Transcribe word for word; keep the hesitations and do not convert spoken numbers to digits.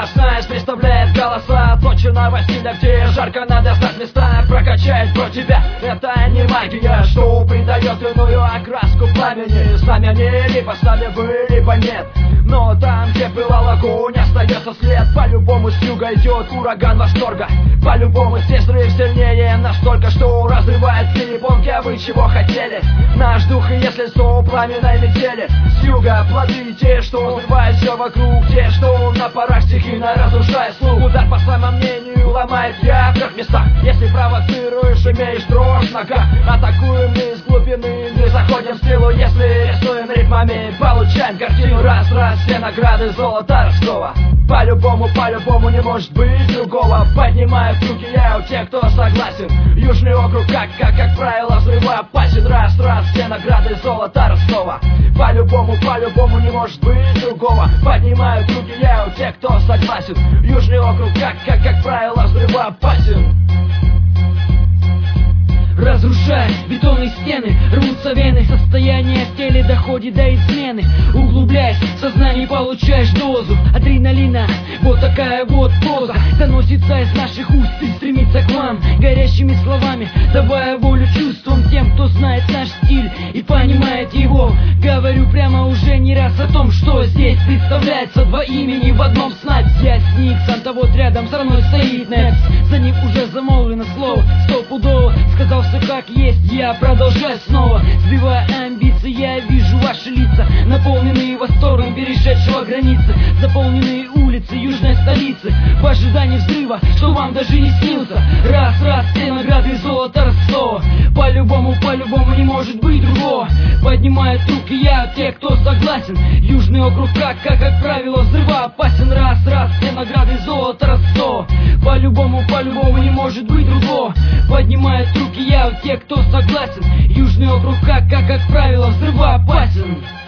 Знаешь, представляет голоса точного стиля, где жарко надо знать места, прокачает про тебя. Это не магия, что придает иную окраску пламени. Знамени либо с нами вы, либо нет. Но там, где был огонь, остается след. По-любому с юга идет ураган восторга. По-любому здесь взрыв сильнее настолько, что разрывает перепонки. А вы чего хотели? Наш дух и если со пламенной метели. С юга плоды те, что взрывают все вокруг, те, что на порах стихийно разрушает слух. Удар по своему мнению ломает я в трех местах. Если провоцируешь, имеешь дрожь в ногах. Атакуем мы из глубины, не заходим в силу. Если рисуем ритмами, получаем картину. Раз-раз, все награды золота Ростова. По-любому, по-любому не может быть другого. Поднимают руки я у тех, кто согласен. Южный округ, как, как, как правило, взрывоопасен. Раз-раз, все награды золота Ростова. По-любому, по-любому не может быть другого. Поднимают руки я у тех, кто согласен. Южный округ, как, как, как правило, взрывоопасен. Разрушая бетонные стены, рвутся вены. Состояние в теле доходит до измены. Углубляясь в сознание, получаешь дозу адреналина. Вот такая вот поза доносится из наших уст и стремится к вам горящими словами, давая волю чувствам тем, кто знает наш стиль и понимает его. Говорю прямо уже не раз о том, что здесь представляется два имени в одном снать. Я сник, Санта вот рядом со мной стоит Непс. За ним уже замолвлено слово стопудово. Сказал все как есть, я продолжаю снова. Сбивая амбиции, я вижу ваши лица, наполненные восторгом перешедшего границы. Заполненные улицы южной столицы в ожидании взрыва, что вам даже не снился. Раз-раз, все награды золота Ростова. По-любому, по-любому не может быть другого. Поднимают руки я те, кто согласен. Южный округ, как, как, как правило, взрывоопасен. Раз-раз, все награды золота Ростова. По-любому, по-любому не может быть другого. Поднимают руки я у тех, кто согласен. Южный округ, как, как, как правило, взрывоопасен.